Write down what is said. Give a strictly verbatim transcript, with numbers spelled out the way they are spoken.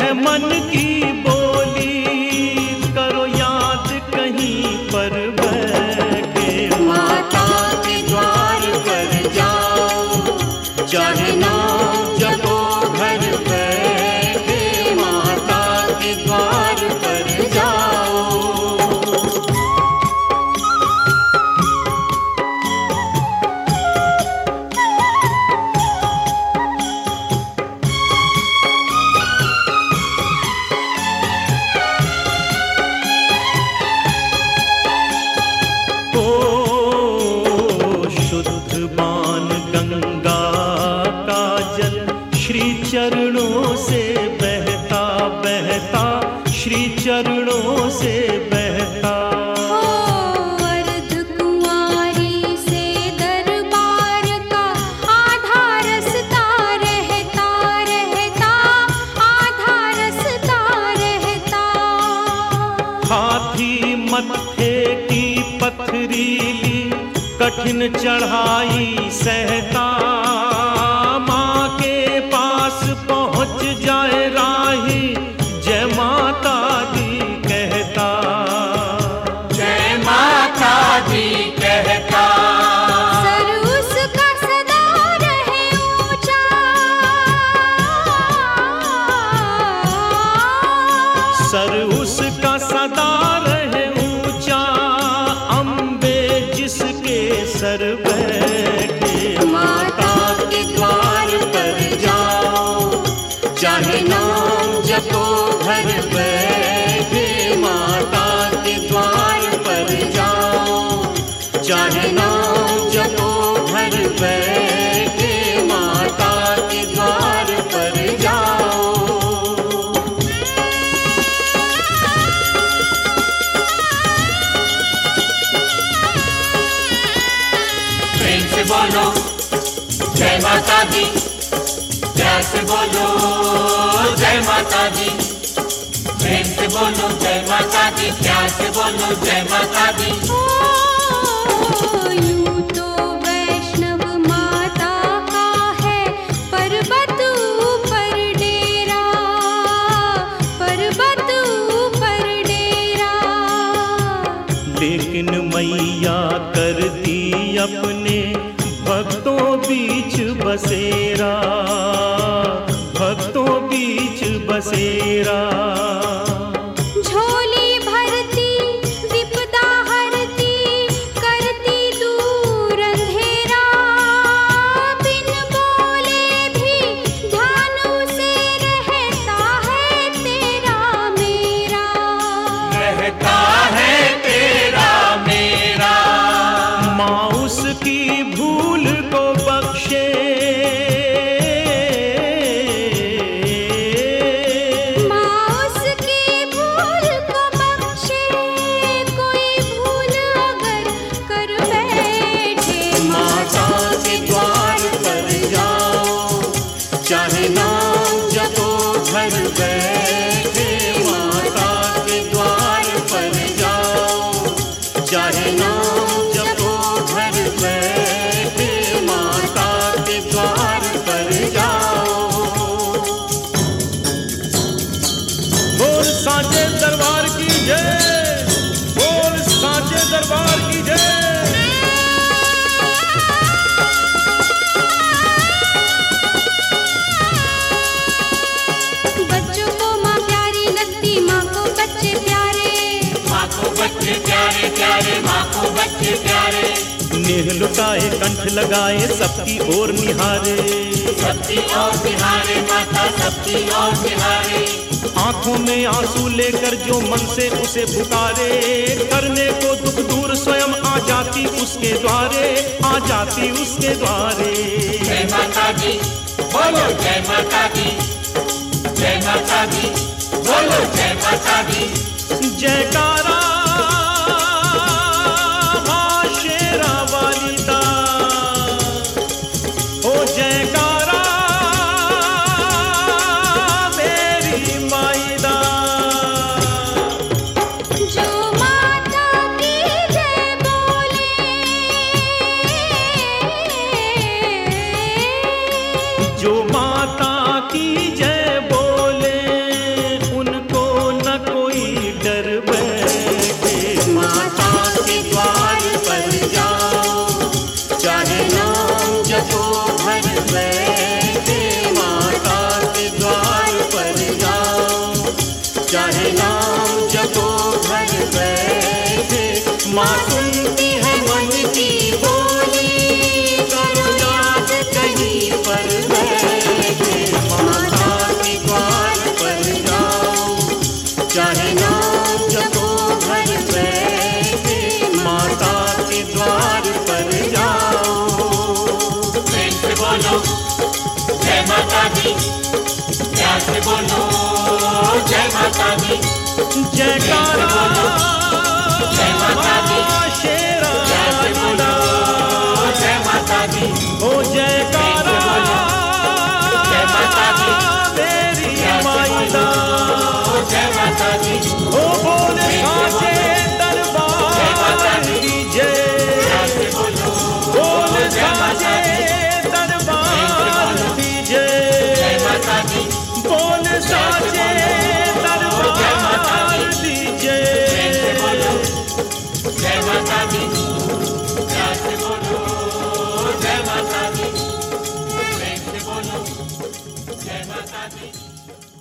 है मन की बोली, करो याद कहीं पर बैठे। माता के द्वार पर जाओ, चाहे नाम जपो घर बैठे, माता के द्वार पर जाओ। चरणों से बहता बहता, श्री चरणों से बहता। हो अर्धकुंवारी से दरबार का आधा रास्ता रहता रहता, आधा रास्ता रहता। हाथी मत्थे की पथरीली कठिन चढ़ाई सहता, पहुंच जाए राही जय माता दी कहता, जय माता दी कहता। सर उसका सदा रहे ऊंचा, सर उसका सदा रहे ऊंचा, अम्बे जिसके सर बैठे। माता के द्वार पर जाओ, चाहे नाम जपो घर बैठे, माता के द्वार पर जाओ, चाहे नाम जपो घर बैठे, माता के द्वार पर जाओ। प्रेम से बोलो जय माता दी, प्यार से बोलो जय माता दी। प्रेम से बोलो जय माता दी, प्यार से बोलो जय माता दी। ओ यूं तो वैष्णव माता का है पर्वत ऊपर डेरा, पर्वत ऊपर डेरा। लेकिन मैया करती अपने भक्तों बीच बसेरा, भक्तों बीच बसेरा। झोली भरती विपदा हरती, करती दूर अंधेरा। बिन बोले भी ध्यान उसे रहता है तेरा मेरा, रहता है तेरा मेरा। माँ उसकी भूल को बख्शे, माँ उसकी भूल को बख्शे, कोई भूल अगर कर बैठे। माता के द्वार पर जाओ, चाहे नाम जपो घर बैठे, माता के द्वार पर जाओ, चाहे नाम जपो घर बैठे, माता के द्वार पर जाओ। बोल सांचे दरबार की जय, बोल सांचे दरबार की जय। बच्चों को माँ प्यारी लगती, माँ को बच्चे प्यारे, माँ को बच्चे प्यारे प्यारे, माँ को बच्चे प्यारे। नेह लुटाए कंठ लगाए सबकी ओर निहारे, सबकी ओर निहारे, माता सबकी ओर निहारे। आंखों में आंसू लेकर जो मन से उसे पुकारे, करने को दुख दूर स्वयं आ जाती उसके द्वारे, आ जाती उसके द्वारे। जय माता दी बोलो जय माता दी, जय माता दी बोलो जय माता दी। जयकारा माँ शेरा वाली दा, ओ जयकारा मेरी माई दा। जो माता की जय बोले, जो माता की जय बोले, जय माता दी। जयकारा जय माता दी। शेरा प्यार से बोलो जय माता दी। ओ जयकारा जय माता दी। मेरी प्यार से माइदा बोलो जय माता दी। ओ बोल साचे दरबार दीजे प्यार से बोलो बोल जय माता साचे दी। दरबार दीजे जय माता दी। बोल साचे दरबार दीजे जय माता दी। प्यार से बोलो जय माता दी। प्रेम से बोलो जय माता दी।